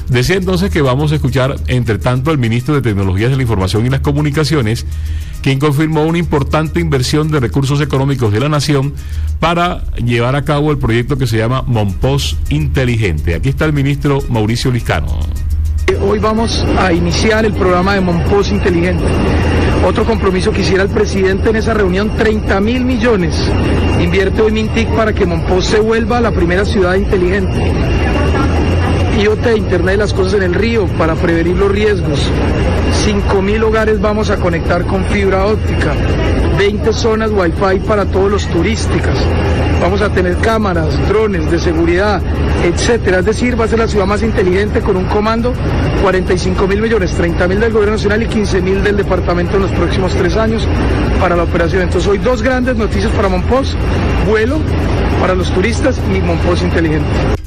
Decía entonces que vamos a escuchar, entre tanto, al ministro de Tecnologías de la Información y las Comunicaciones, quien confirmó una importante inversión de recursos económicos de la nación para llevar a cabo el proyecto que se llama Monpós Inteligente. Aquí está el ministro Mauricio Liscano. Hoy vamos a iniciar el programa de Monpós Inteligente. Otro compromiso que hiciera el presidente en esa reunión, 30.000 millones invierte hoy Mintic para que Monpós se vuelva la primera ciudad inteligente. IoT, Internet de las Cosas en el río, para prevenir los riesgos. 5.000 hogares vamos a conectar con fibra óptica. 20 zonas Wi-Fi para todos los turísticas. Vamos a tener cámaras, drones de seguridad, etcétera. Es decir, va a ser la ciudad más inteligente con un comando. 45.000 millones, 30.000 del gobierno nacional y 15.000 del departamento en los próximos 3 años para la operación. Entonces hoy 2 grandes noticias para Monpós: vuelo para los turistas y Monpós Inteligente.